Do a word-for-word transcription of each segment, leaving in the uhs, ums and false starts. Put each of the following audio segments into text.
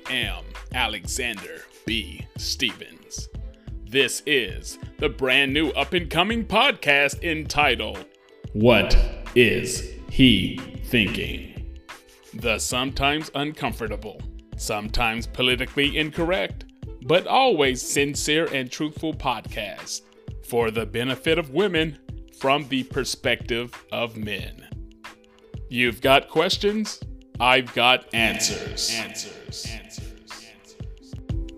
am Alexander B. Stevens. This is the brand new up-and-coming podcast entitled, What Is He Thinking? The sometimes uncomfortable, sometimes politically incorrect, but always sincere and truthful podcast for the benefit of women from the perspective of men. You've got questions? I've got answers. Answers. Answers. Answers.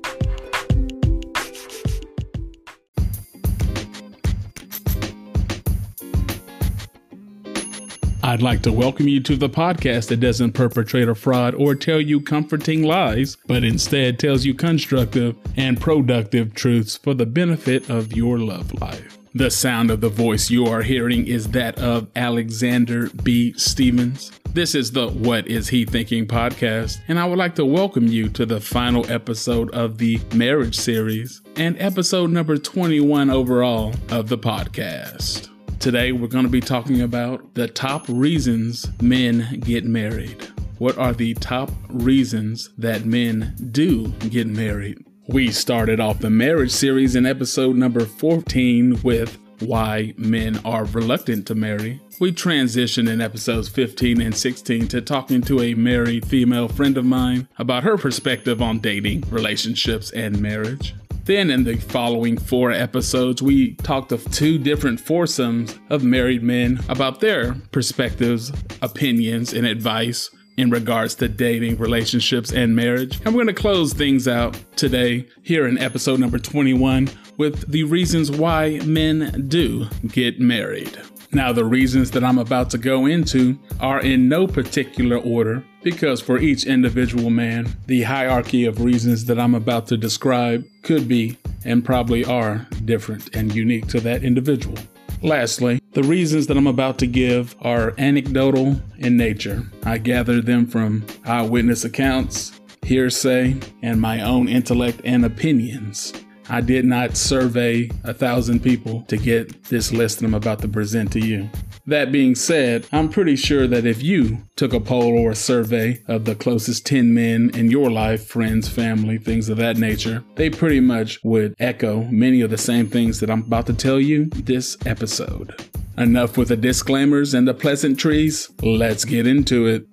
I'd like to welcome you to the podcast that doesn't perpetrate a fraud or tell you comforting lies, but instead tells you constructive and productive truths for the benefit of your love life. The sound of the voice you are hearing is that of Alexander B. Stevens. This is the What Is He Thinking podcast, and I would like to welcome you to the final episode of the marriage series and episode number twenty-one overall of the podcast. Today, we're going to be talking about the top reasons men get married. What are the top reasons that men do get married? We started off the marriage series in episode number fourteen with why men are reluctant to marry. We transitioned in episodes fifteen and sixteen to talking to a married female friend of mine about her perspective on dating, relationships, and marriage. Then in the following four episodes, we talked of two different foursomes of married men about their perspectives, opinions, and advice in regards to dating, relationships, and marriage. And we're going to close things out today here in episode number twenty-one with the reasons why men do get married. Now, the reasons that I'm about to go into are in no particular order because for each individual man, the hierarchy of reasons that I'm about to describe could be and probably are different and unique to that individual. Lastly, the reasons that I'm about to give are anecdotal in nature. I gathered them from eyewitness accounts, hearsay, and my own intellect and opinions. I did not survey a thousand people to get this list that I'm about to present to you. That being said, I'm pretty sure that if you took a poll or a survey of the closest ten men in your life, friends, family, things of that nature, they pretty much would echo many of the same things that I'm about to tell you this episode. Enough with the disclaimers and the pleasantries. Let's get into it.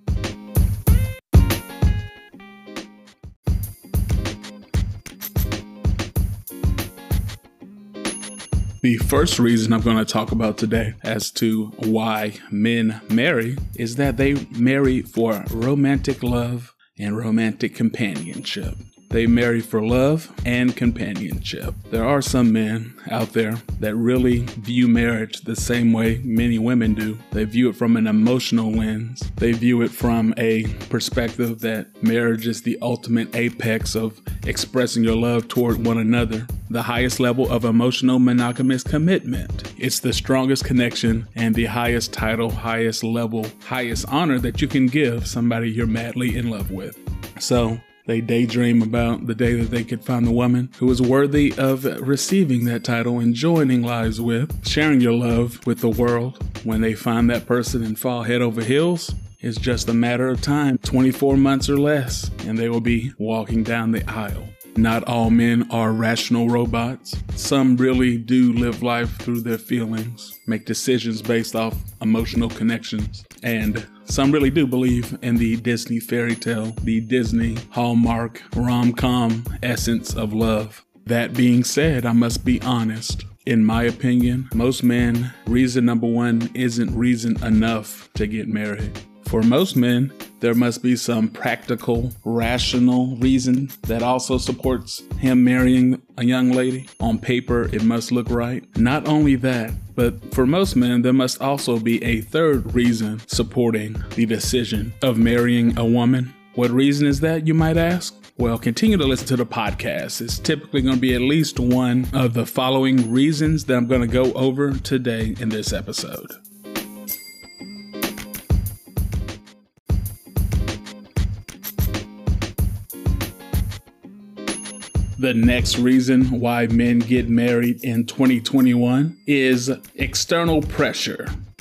The first reason I'm going to talk about today as to why men marry is that they marry for romantic love and romantic companionship. They marry for love and companionship. There are some men out there that really view marriage the same way many women do. They view it from an emotional lens. They view it from a perspective that marriage is the ultimate apex of expressing your love toward one another. The highest level of emotional monogamous commitment. It's the strongest connection and the highest title, highest level, highest honor that you can give somebody you're madly in love with. So, they daydream about the day that they could find the woman who is worthy of receiving that title and joining lives with, sharing your love with the world. When they find that person and fall head over heels, it's just a matter of time, twenty-four months or less, and they will be walking down the aisle. Not all men are rational robots. Some really do live life through their feelings, make decisions based off emotional connections, and some really do believe in the Disney fairy tale, the Disney Hallmark rom-com essence of love. That being said, I must be honest. In my opinion, most men, reason number one isn't reason enough to get married. For most men, there must be some practical, rational reason that also supports him marrying a young lady. On paper, it must look right. Not only that, but for most men, there must also be a third reason supporting the decision of marrying a woman. What reason is that, you might ask? Well, continue to listen to the podcast. It's typically going to be at least one of the following reasons that I'm going to go over today in this episode. The next reason why men get married in twenty twenty-one is external pressure.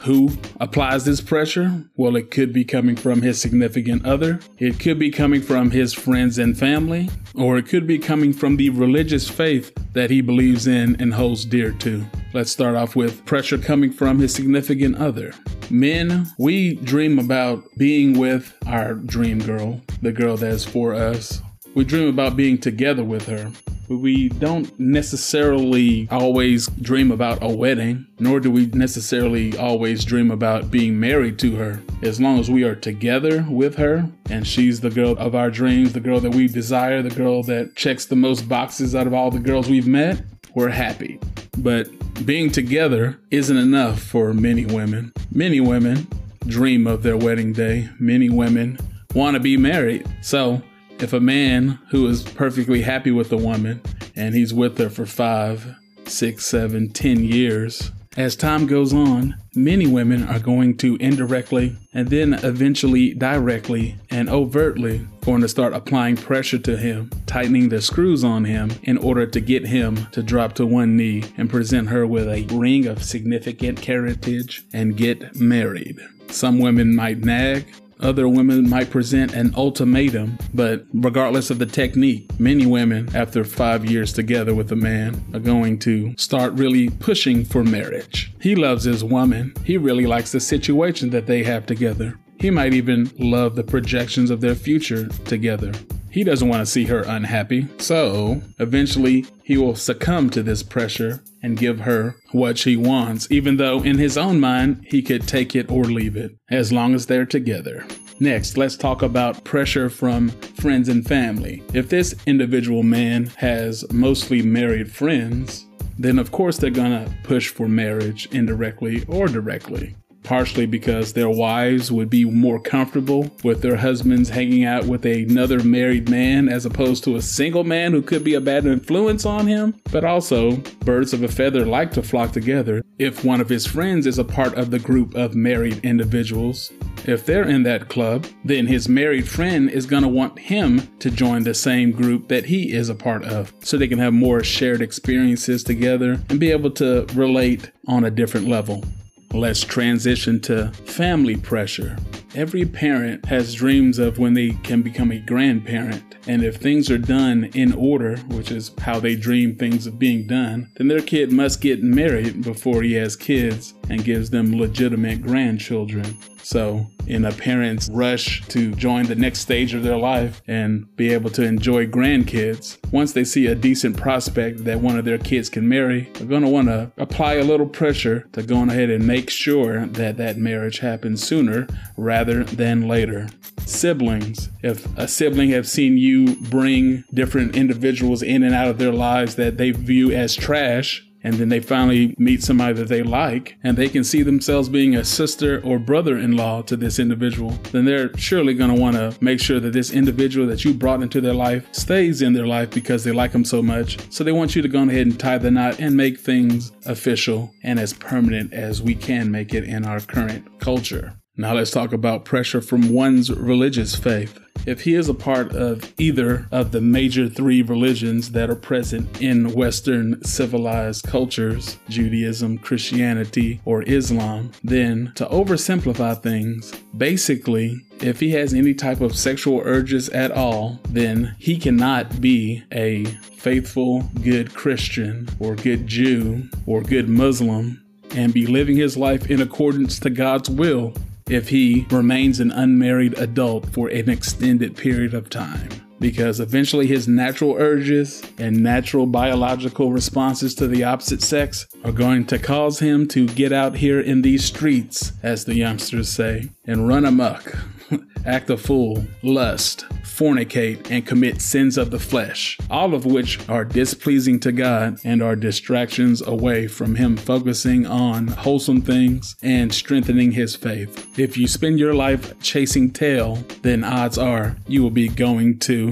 Who applies this pressure? Well, it could be coming from his significant other. It could be coming from his friends and family, or it could be coming from the religious faith that he believes in and holds dear to. Let's start off with pressure coming from his significant other. Men, we dream about being with our dream girl, the girl that's for us. We dream about being together with her. But we don't necessarily always dream about a wedding, nor do we necessarily always dream about being married to her. As long as we are together with her and she's the girl of our dreams, the girl that we desire, the girl that checks the most boxes out of all the girls we've met, we're happy. But being together isn't enough for many women. Many women dream of their wedding day. Many women want to be married. So if a man who is perfectly happy with a woman and he's with her for five, six, seven, ten years, as time goes on, many women are going to indirectly and then eventually directly and overtly going to start applying pressure to him, tightening the screws on him in order to get him to drop to one knee and present her with a ring of significant carriage and get married. Some women might nag. Other women might present an ultimatum, but regardless of the technique, many women, after five years together with a man, are going to start really pushing for marriage. He loves his woman. He really likes the situation that they have together. He might even love the projections of their future together. He doesn't want to see her unhappy. So eventually he will succumb to this pressure and give her what she wants, even though in his own mind, he could take it or leave it as long as they're together. Next, let's talk about pressure from friends and family. If this individual man has mostly married friends, then of course they're gonna push for marriage indirectly or directly. Partially because their wives would be more comfortable with their husbands hanging out with another married man as opposed to a single man who could be a bad influence on him. But also, birds of a feather like to flock together. If one of his friends is a part of the group of married individuals, if they're in that club, then his married friend is going to want him to join the same group that he is a part of, so they can have more shared experiences together and be able to relate on a different level. Let's transition to family pressure. Every parent has dreams of when they can become a grandparent. And if things are done in order, which is how they dream things of being done, then their kid must get married before he has kids and gives them legitimate grandchildren. So in a parent's rush to join the next stage of their life and be able to enjoy grandkids, once they see a decent prospect that one of their kids can marry, they're going to want to apply a little pressure to go on ahead and make sure that that marriage happens sooner rather than later. Siblings. If a sibling has seen you bring different individuals in and out of their lives that they view as trash, and then they finally meet somebody that they like, and they can see themselves being a sister or brother-in-law to this individual, then they're surely going to want to make sure that this individual that you brought into their life stays in their life because they like them so much. So they want you to go ahead and tie the knot and make things official and as permanent as we can make it in our current culture. Now let's talk about pressure from one's religious faith. If he is a part of either of the major three religions that are present in Western civilized cultures, Judaism, Christianity, or Islam, then to oversimplify things, basically, if he has any type of sexual urges at all, then he cannot be a faithful, good Christian or good Jew or good Muslim and be living his life in accordance to God's will if he remains an unmarried adult for an extended period of time. Because eventually his natural urges and natural biological responses to the opposite sex are going to cause him to get out here in these streets, as the youngsters say, and run amok, act a fool, lust, fornicate, and commit sins of the flesh, all of which are displeasing to God and are distractions away from him focusing on wholesome things and strengthening his faith. If you spend your life chasing tail, then odds are you will be going to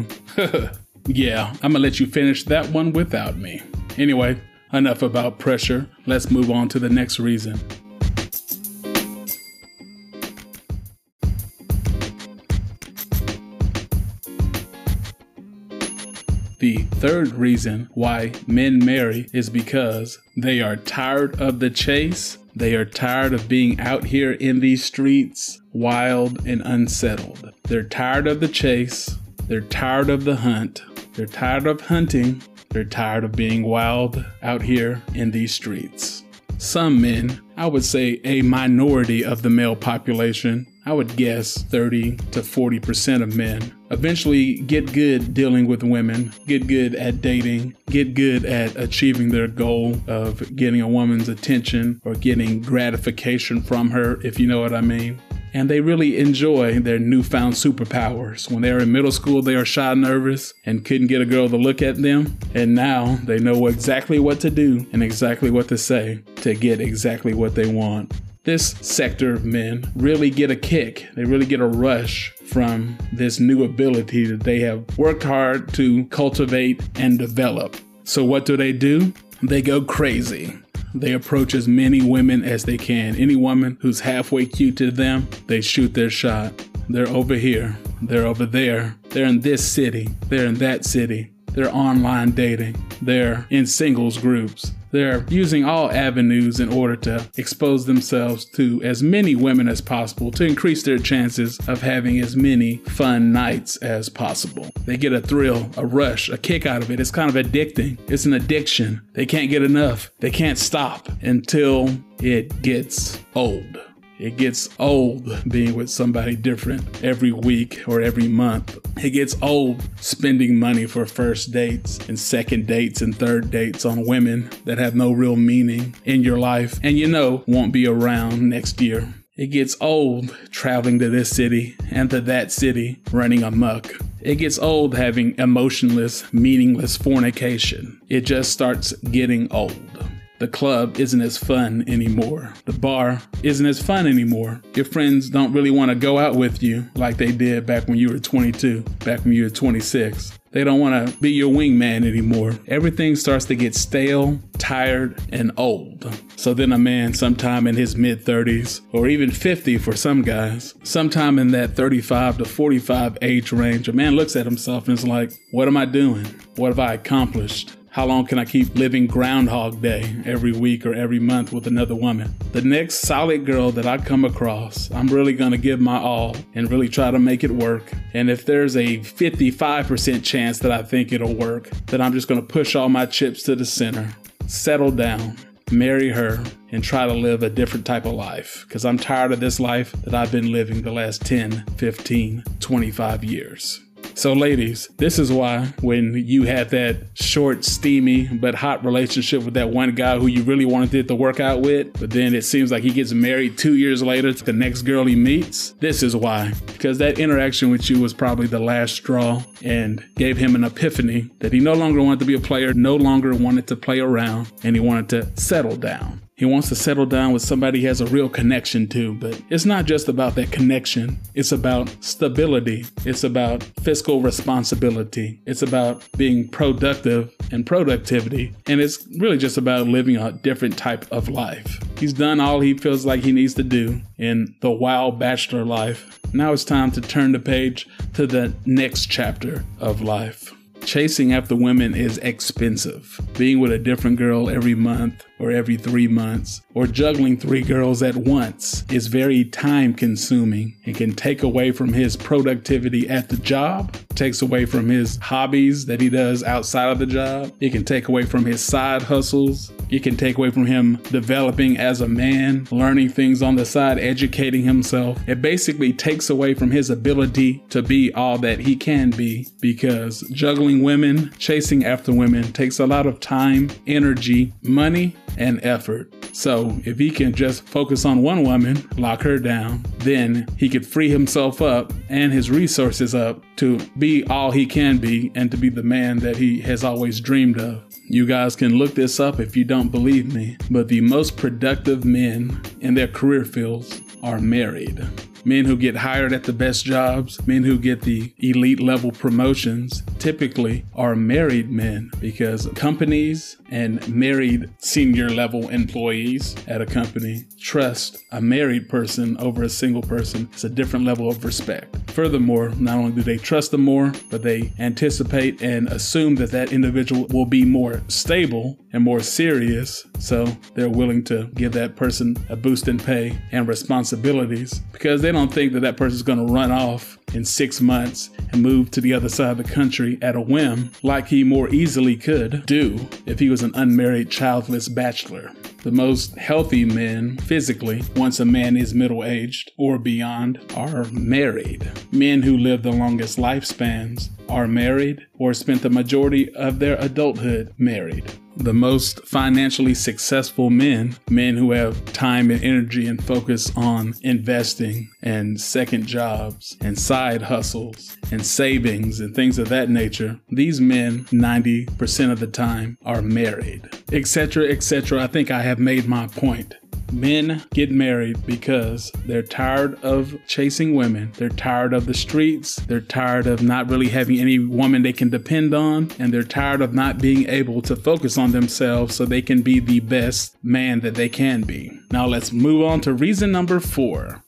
yeah, I'm gonna let you finish that one without me. Anyway, enough about pressure. Let's move on to the next reason. The third reason why men marry is because they are tired of the chase. They are tired of being out here in these streets, wild and unsettled. They're tired of the chase. They're tired of the hunt. They're tired of hunting. They're tired of being wild out here in these streets. Some men, I would say a minority of the male population, I would guess thirty to forty percent of men, eventually get good dealing with women, get good at dating, get good at achieving their goal of getting a woman's attention or getting gratification from her, if you know what I mean. And they really enjoy their newfound superpowers. When they were in middle school, they were shy and nervous and couldn't get a girl to look at them. And now they know exactly what to do and exactly what to say to get exactly what they want. This sector of men really get a kick. They really get a rush from this new ability that they have worked hard to cultivate and develop. So what do they do? They go crazy. They approach as many women as they can. Any woman who's halfway cute to them, they shoot their shot. They're over here. They're over there. They're in this city. They're in that city. They're online dating. They're in singles groups. They're using all avenues in order to expose themselves to as many women as possible to increase their chances of having as many fun nights as possible. They get a thrill, a rush, a kick out of it. It's kind of addicting. It's an addiction. They can't get enough. They can't stop until it gets old. It gets old being with somebody different every week or every month. It gets old spending money for first dates and second dates and third dates on women that have no real meaning in your life and you know won't be around next year. It gets old traveling to this city and to that city running amok. It gets old having emotionless, meaningless fornication. It just starts getting old. The club isn't as fun anymore. The bar isn't as fun anymore. Your friends don't really want to go out with you like they did back when you were twenty-two, back when you were twenty-six. They don't want to be your wingman anymore. Everything starts to get stale, tired, and old. So then a man sometime in his mid thirties, or even fifty for some guys, sometime in that thirty-five to forty-five age range, a man looks at himself and is like, what am I doing? What have I accomplished? How long can I keep living Groundhog Day every week or every month with another woman? The next solid girl that I come across, I'm really going to give my all and really try to make it work. And if there's a fifty-five percent chance that I think it'll work, then I'm just going to push all my chips to the center, settle down, marry her, and try to live a different type of life. Because I'm tired of this life that I've been living the last ten, fifteen, twenty-five years. So ladies, this is why when you had that short, steamy, but hot relationship with that one guy who you really wanted to work out with, but then it seems like he gets married two years later to the next girl he meets, this is why. Because that interaction with you was probably the last straw and gave him an epiphany that he no longer wanted to be a player, no longer wanted to play around, and he wanted to settle down. He wants to settle down with somebody he has a real connection to, but it's not just about that connection. It's about stability. It's about fiscal responsibility. It's about being productive and productivity. And it's really just about living a different type of life. He's done all he feels like he needs to do in the wild bachelor life. Now it's time to turn the page to the next chapter of life. Chasing after women is expensive. Being with a different girl every month or every three months or juggling three girls at once is very time consuming. It can take away from his productivity at the job, takes away from his hobbies that he does outside of the job. It can take away from his side hustles. It can take away from him developing as a man, learning things on the side, educating himself. It basically takes away from his ability to be all that he can be, because juggling women, chasing after women takes a lot of time, energy, money, and effort. So if he can just focus on one woman, lock her down, then he could free himself up and his resources up to be all he can be and to be the man that he has always dreamed of. You guys can look this up if you don't believe me, but the most productive men in their career fields are married. men who get hired at the best jobs, men who get the elite level promotions, typically are married men, because companies and married senior level employees at a company trust a married person over a single person. It's a different level of respect. Furthermore, not only do they trust them more, but they anticipate and assume that that individual will be more stable and more serious. So they're willing to give that person a boost in pay and responsibilities, because they don't think that that person is going to run off in six months and move to the other side of the country at a whim, like he more easily could do if he was an unmarried, childless bachelor. The most healthy men physically, once a man is middle-aged or beyond, are married. Men who live the longest lifespans are married or spent the majority of their adulthood married. The most financially successful men, men who have time and energy and focus on investing and second jobs and side hustles and savings and things of that nature, these men ninety percent of the time are married, et cetera, et cetera. I think I have made my point. Men get married because they're tired of chasing women. They're tired of the streets. They're tired of not really having any woman they can depend on. And they're tired of not being able to focus on themselves so they can be the best man that they can be. Now let's move on to reason number four.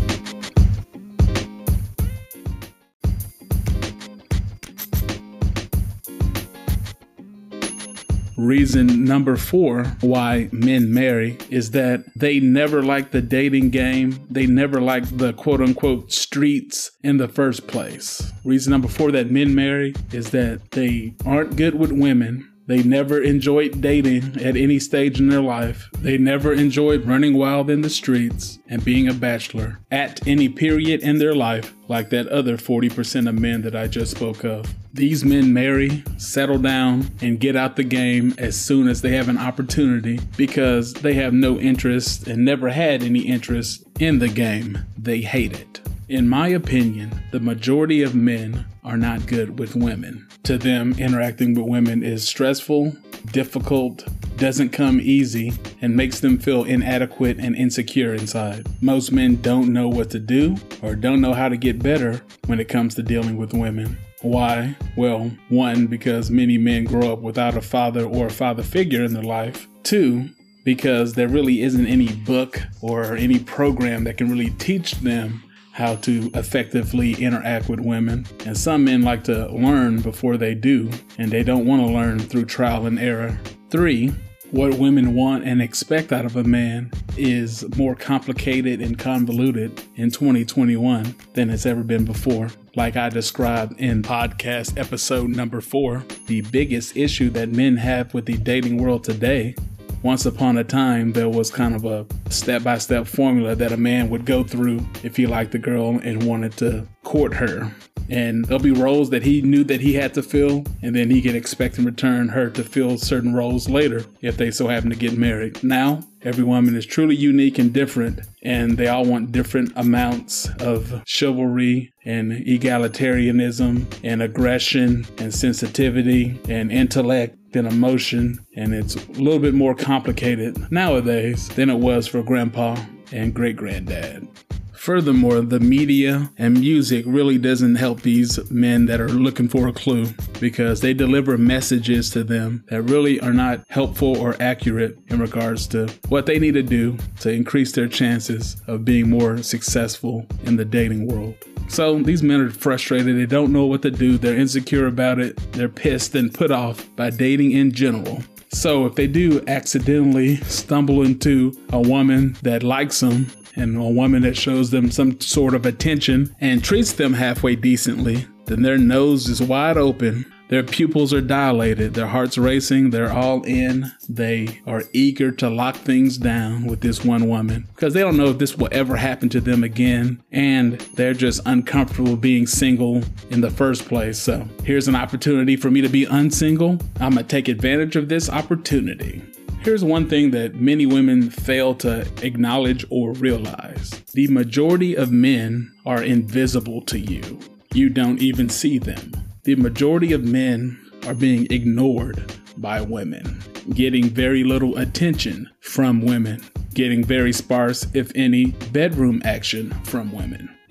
Reason number four why men marry is that they never like the dating game. They never like the quote unquote streets in the first place. Reason number four that men marry is that they aren't good with women. They never enjoyed dating at any stage in their life. They never enjoyed running wild in the streets and being a bachelor at any period in their life, like that other forty percent of men that I just spoke of. These men marry, settle down, and get out the game as soon as they have an opportunity, because they have no interest and never had any interest in the game. They hate it. In my opinion, the majority of men are not good with women. To them, interacting with women is stressful, difficult, doesn't come easy, and makes them feel inadequate and insecure inside. Most men don't know what to do or don't know how to get better when it comes to dealing with women. Why? Well, one, because many men grow up without a father or a father figure in their life. Two, because there really isn't any book or any program that can really teach them how to effectively interact with women. And some men like to learn before they do, and they don't want to learn through trial and error. Three, what women want and expect out of a man is more complicated and convoluted in twenty twenty-one than it's ever been before. Like I described in podcast episode number four, the biggest issue that men have with the dating world today, once upon a time, there was kind of a step-by-step formula that a man would go through if he liked the girl and wanted to court her. And there'll be roles that he knew that he had to fill, and then he could expect in return her to fill certain roles later if they so happen to get married. Now, every woman is truly unique and different, and they all want different amounts of chivalry and egalitarianism and aggression and sensitivity and intellect and emotion, and it's a little bit more complicated nowadays than it was for grandpa and great-granddad. Furthermore, the media and music really doesn't help these men that are looking for a clue, because they deliver messages to them that really are not helpful or accurate in regards to what they need to do to increase their chances of being more successful in the dating world. So these men are frustrated. They don't know what to do. They're insecure about it. They're pissed and put off by dating in general. So if they do accidentally stumble into a woman that likes them, and a woman that shows them some sort of attention and treats them halfway decently, then their nose is wide open, their pupils are dilated, their heart's racing, they're all in. They are eager to lock things down with this one woman because they don't know if this will ever happen to them again, and they're just uncomfortable being single in the first place. So here's an opportunity for me to be unsingle. I'm gonna take advantage of this opportunity. Here's one thing that many women fail to acknowledge or realize. The majority of men are invisible to you. You don't even see them. The majority of men are being ignored by women, getting very little attention from women, getting very sparse, if any, bedroom action from women.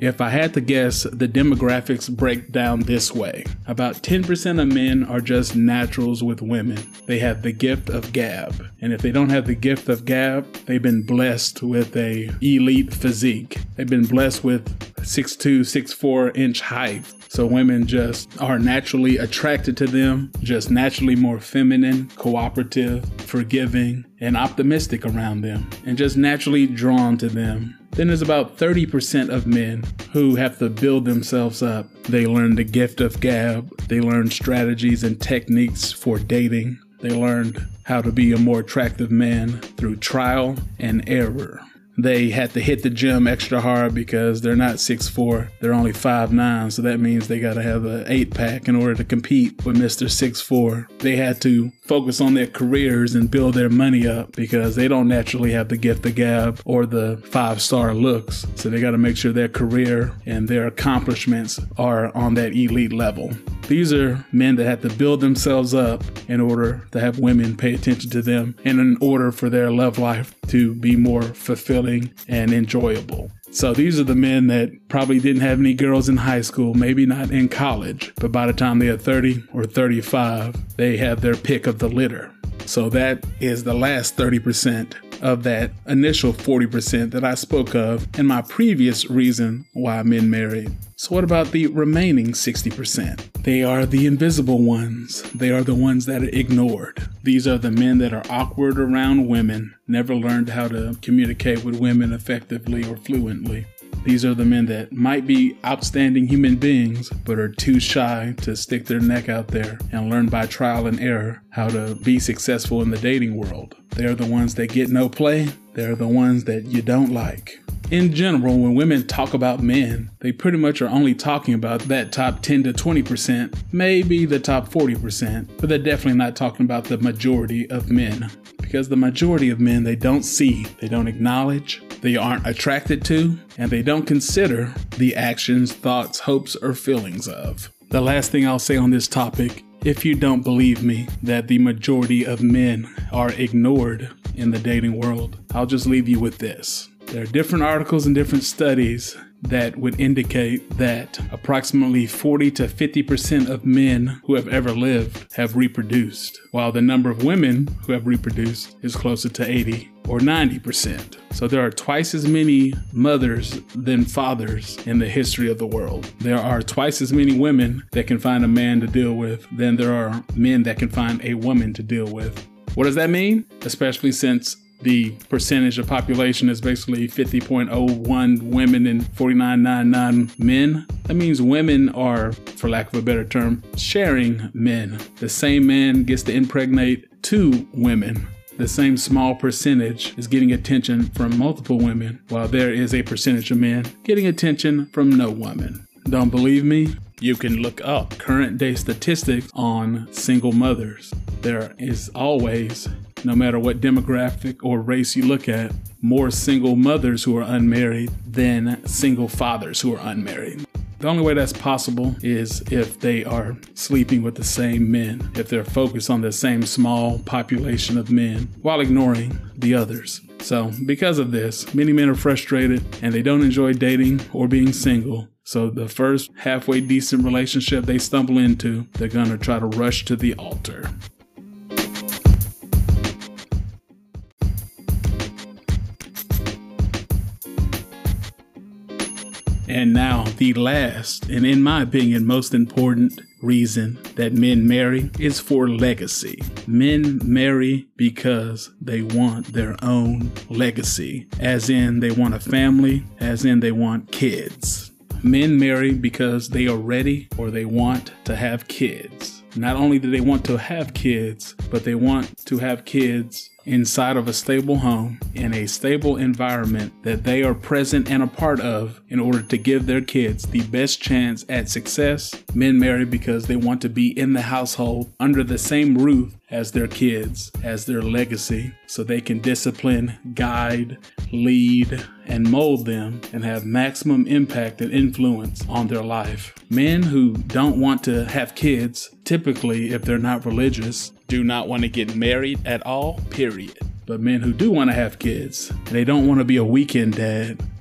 If I had to guess, the demographics break down this way. About ten percent of men are just naturals with women. They have the gift of gab. And if they don't have the gift of gab, they've been blessed with a elite physique. They've been blessed with six two, six four inch height. So women just are naturally attracted to them, just naturally more feminine, cooperative, forgiving, and optimistic around them, and just naturally drawn to them. Then there's about thirty percent of men who have to build themselves up. They learn the gift of gab. They learn strategies and techniques for dating. They learned how to be a more attractive man through trial and error. They had to hit the gym extra hard because they're not six four, they're only five nine, so that means they got to have an eight pack in order to compete with Mister six four. They had to focus on their careers and build their money up because they don't naturally have the gift of gab or the five-star looks, so they got to make sure their career and their accomplishments are on that elite level. These are men that have to build themselves up in order to have women pay attention to them and in order for their love life to be more fulfilling and enjoyable. So these are the men that probably didn't have any girls in high school, maybe not in college, but by the time they are thirty or thirty-five, they have their pick of the litter. So that is the last thirty percent of that initial forty percent that I spoke of in my previous reason why men married. So what about the remaining sixty percent? They are the invisible ones. They are the ones that are ignored. These are the men that are awkward around women, never learned how to communicate with women effectively or fluently. These are the men that might be outstanding human beings, but are too shy to stick their neck out there and learn by trial and error how to be successful in the dating world. They're the ones that get no play. They're the ones that you don't like. In general, when women talk about men, they pretty much are only talking about that top ten to twenty percent, maybe the top forty percent, but they're definitely not talking about the majority of men. Because the majority of men they don't see, they don't acknowledge, they aren't attracted to, and they don't consider the actions, thoughts, hopes, or feelings of. The last thing I'll say on this topic, if you don't believe me that the majority of men are ignored in the dating world, I'll just leave you with this. There are different articles and different studies that would indicate that approximately forty to fifty percent of men who have ever lived have reproduced, while the number of women who have reproduced is closer to eighty or ninety percent. So there are twice as many mothers than fathers in the history of the world. There are twice as many women that can find a man to deal with than there are men that can find a woman to deal with. What does that mean? Especially since the percentage of population is basically fifty point zero one women and forty-nine point nine nine men. That means women are, for lack of a better term, sharing men. The same man gets to impregnate two women. The same small percentage is getting attention from multiple women, while there is a percentage of men getting attention from no woman. Don't believe me? You can look up current day statistics on single mothers. There is always, no matter what demographic or race you look at, more single mothers who are unmarried than single fathers who are unmarried. The only way that's possible is if they are sleeping with the same men, if they're focused on the same small population of men while ignoring the others. So because of this, many men are frustrated and they don't enjoy dating or being single. So the first halfway decent relationship they stumble into, they're gonna try to rush to the altar. And now the last, and in my opinion, most important reason that men marry is for legacy. Men marry because they want their own legacy, as in they want a family, as in they want kids. Men marry because they are ready or they want to have kids. Not only do they want to have kids, but they want to have kids inside of a stable home, in a stable environment that they are present and a part of in order to give their kids the best chance at success. Men marry because they want to be in the household under the same roof as their kids, as their legacy, so they can discipline, guide, lead, and mold them and have maximum impact and influence on their life. Men who don't want to have kids, typically if they're not religious, do not want to get married at all, period. But men who do want to have kids, and they don't want to be a weekend dad,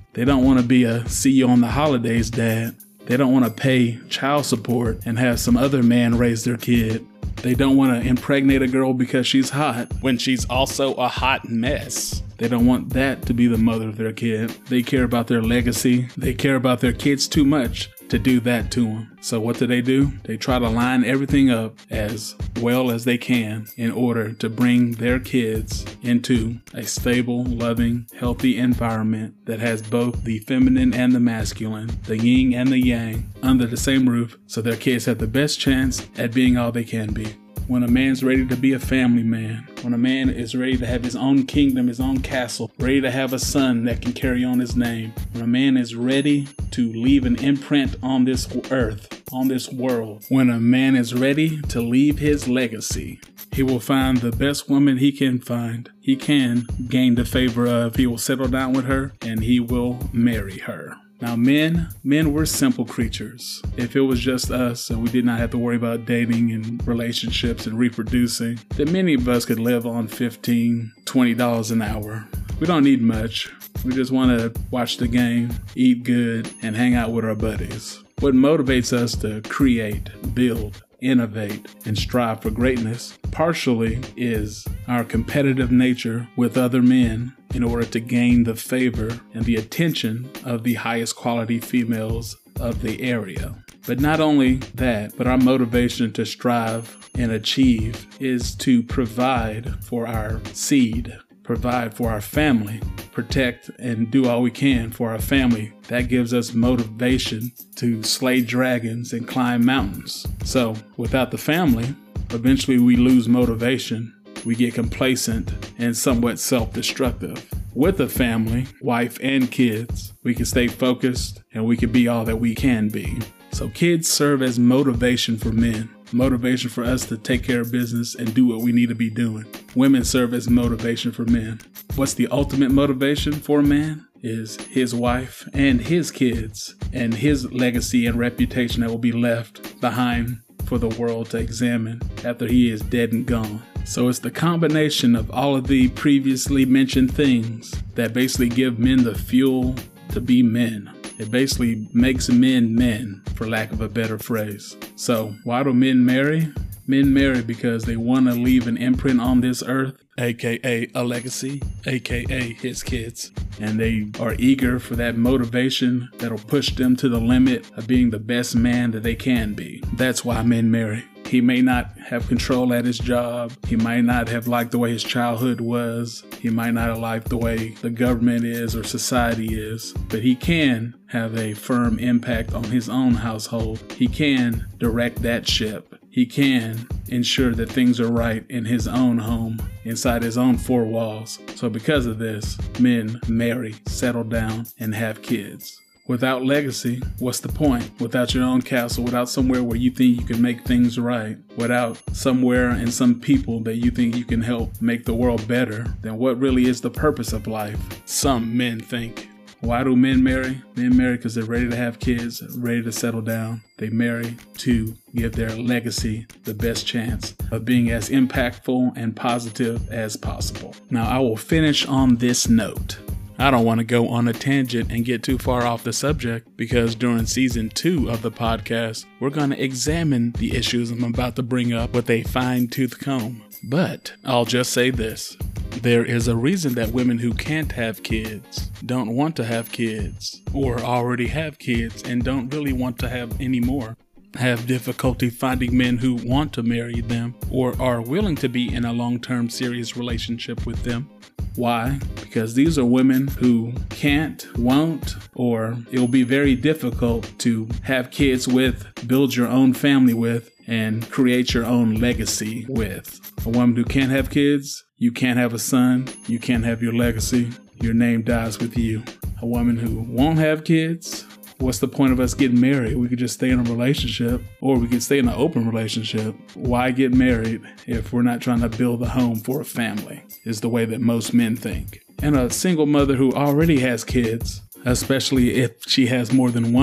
They don't want to be a see you on the holidays dad. They don't want to pay child support and have some other man raise their kid. They don't want to impregnate a girl because she's hot when she's also a hot mess. They don't want that to be the mother of their kid. They care about their legacy. They care about their kids too much to do that to them. So what do they do? They try to line everything up as well as they can in order to bring their kids into a stable, loving, healthy environment that has both the feminine and the masculine, the yin and the yang, under the same roof, so their kids have the best chance at being all they can be. When a man's ready to be a family man, when a man is ready to have his own kingdom, his own castle, ready to have a son that can carry on his name, when a man is ready to leave an imprint on this earth, on this world, when a man is ready to leave his legacy, he will find the best woman he can find. He can gain the favor of, he will settle down with her, and he will marry her. Now men, men were simple creatures. If it was just us and we did not have to worry about dating and relationships and reproducing, then many of us could live on fifteen, twenty dollars an hour. We don't need much. We just want to watch the game, eat good, and hang out with our buddies. What motivates us to create, build, innovate, and strive for greatness partially is our competitive nature with other men in order to gain the favor and the attention of the highest quality females of the area. But not only that, but our motivation to strive and achieve is to provide for our seed, provide for our family, protect and do all we can for our family. That gives us motivation to slay dragons and climb mountains. So without the family, eventually we lose motivation. We get complacent and somewhat self-destructive. With a family, wife and kids, we can stay focused and we can be all that we can be. So kids serve as motivation for men, motivation for us to take care of business and do what we need to be doing. Women serve as motivation for men. What's the ultimate motivation for a man? Is his wife and his kids and his legacy and reputation that will be left behind for the world to examine after he is dead and gone. So it's the combination of all of the previously mentioned things that basically give men the fuel to be men. It basically makes men men, for lack of a better phrase. So why do men marry? Men marry because they want to leave an imprint on this earth, aka a legacy, aka his kids. And they are eager for that motivation that'll push them to the limit of being the best man that they can be. That's why men marry. He may not have control at his job. He might not have liked the way his childhood was. He might not have liked the way the government is or society is. But he can have a firm impact on his own household. He can direct that ship. He can ensure that things are right in his own home, inside his own four walls. So because of this, men marry, settle down, and have kids. Without legacy, what's the point? Without your own castle, without somewhere where you think you can make things right, without somewhere and some people that you think you can help make the world better, then what really is the purpose of life? Some men think. Why do men marry? Men marry because they're ready to have kids, ready to settle down. They marry to give their legacy the best chance of being as impactful and positive as possible. Now, I will finish on this note. I don't want to go on a tangent and get too far off the subject because during season two of the podcast, we're going to examine the issues I'm about to bring up with a fine-tooth comb. But I'll just say this. There is a reason that women who can't have kids don't want to have kids, or already have kids and don't really want to have any more, have difficulty finding men who want to marry them or are willing to be in a long-term serious relationship with them. Why? Because these are women who can't, won't, or it'll be very difficult to have kids with, build your own family with, and create your own legacy with. A woman who can't have kids, you can't have a son, you can't have your legacy, your name dies with you. A woman who won't have kids, what's the point of us getting married? We could just stay in a relationship, or we could stay in an open relationship. Why get married if we're not trying to build a home for a family, is the way that most men think. And a single mother who already has kids, especially if she has more than one,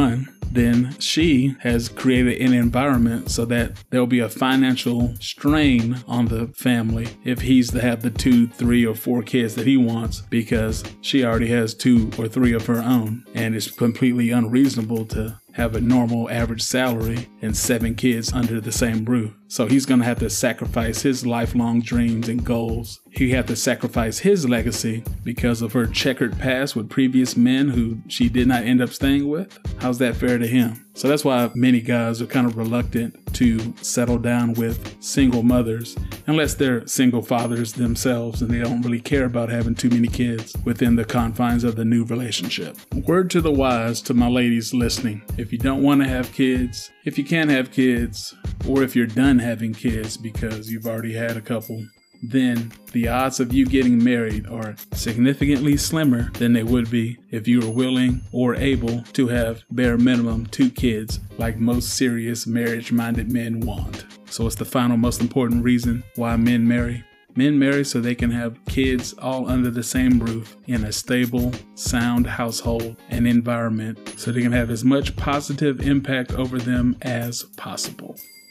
then she has created an environment so that there'll be a financial strain on the family if he's to have the two, three, or four kids that he wants, because she already has two or three of her own. And it's completely unreasonable to have a normal average salary and seven kids under the same roof. So he's going to have to sacrifice his lifelong dreams and goals. He had to sacrifice his legacy because of her checkered past with previous men who she did not end up staying with. How's that fair to him? So that's why many guys are kind of reluctant to settle down with single mothers, unless they're single fathers themselves and they don't really care about having too many kids within the confines of the new relationship. Word to the wise to my ladies listening. If you don't want to have kids, if you can't have kids, or if you're done having kids because you've already had a couple, then the odds of you getting married are significantly slimmer than they would be if you were willing or able to have bare minimum two kids like most serious marriage-minded men want. So it's the final most important reason why men marry. Men marry so they can have kids all under the same roof in a stable, sound household and environment so they can have as much positive impact over them as possible.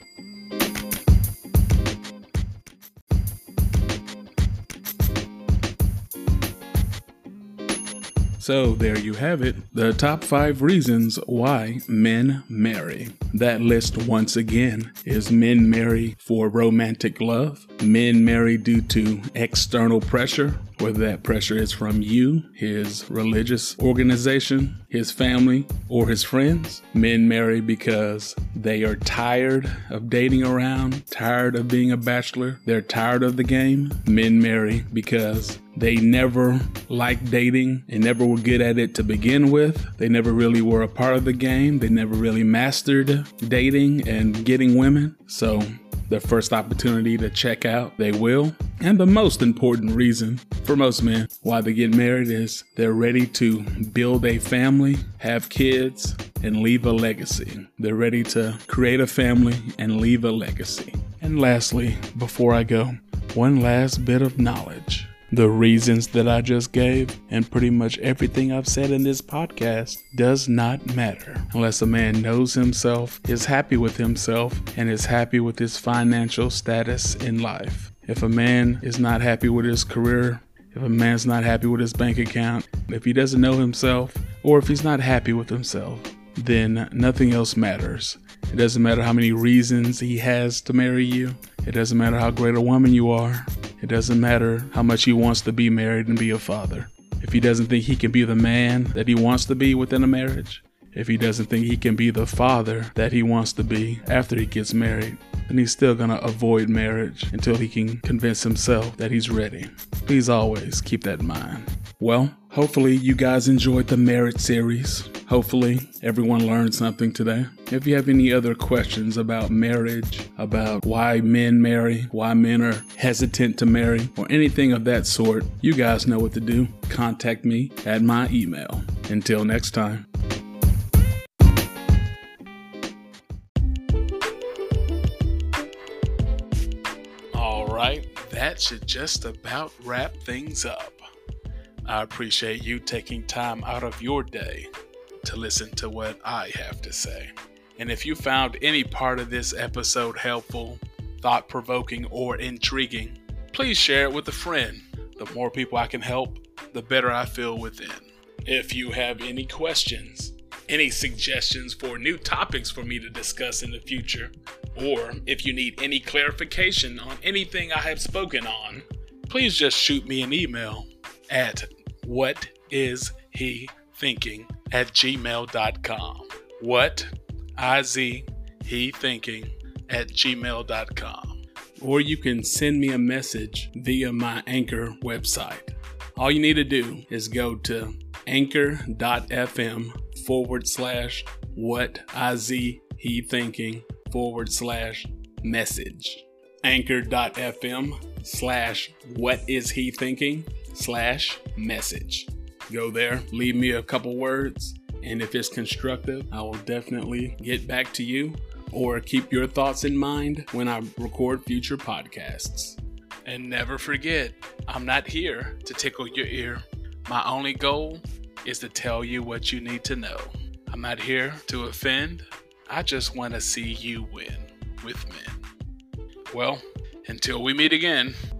So there you have it, the top five reasons why men marry. That list once again is men marry for romantic love, men marry due to external pressure, whether that pressure is from you, his religious organization, his family, or his friends. Men marry because they are tired of dating around, tired of being a bachelor, they're tired of the game. Men marry because they never liked dating and never were good at it to begin with. They never really were a part of the game. They never really mastered dating and getting women. So the first opportunity to check out, they will. And the most important reason for most men why they get married is they're ready to build a family, have kids, and leave a legacy. They're ready to create a family and leave a legacy. And lastly, before I go, one last bit of knowledge. The reasons that I just gave and pretty much everything I've said in this podcast does not matter unless a man knows himself, is happy with himself, and is happy with his financial status in life. If a man is not happy with his career, if a man's not happy with his bank account, if he doesn't know himself, or if he's not happy with himself, then nothing else matters. It doesn't matter how many reasons he has to marry you. It doesn't matter how great a woman you are. It doesn't matter how much he wants to be married and be a father. If he doesn't think he can be the man that he wants to be within a marriage, if he doesn't think he can be the father that he wants to be after he gets married, then he's still going to avoid marriage until he can convince himself that he's ready. Please always keep that in mind. Well, hopefully you guys enjoyed the marriage series. Hopefully everyone learned something today. If you have any other questions about marriage, about why men marry, why men are hesitant to marry, or anything of that sort, you guys know what to do. Contact me at my email. Until next time. All right, that should just about wrap things up. I appreciate you taking time out of your day to listen to what I have to say. And if you found any part of this episode helpful, thought-provoking, or intriguing, please share it with a friend. The more people I can help, the better I feel within. If you have any questions, any suggestions for new topics for me to discuss in the future, or if you need any clarification on anything I have spoken on, please just shoot me an email at whatishethinking at gmail dot com. What is he thinking at gmail dot com. Or you can send me a message via my Anchor website. All you need to do is go to anchor.fm forward slash what is he thinking forward slash message. Anchor.fm slash what is he thinking slash message. Go there, leave me a couple words, and if it's constructive, I will definitely get back to you or keep your thoughts in mind when I record future podcasts. And never forget, I'm not here to tickle your ear. My only goal is to tell you what you need to know. I'm not here to offend. I just want to see you win with men. Well, until we meet again,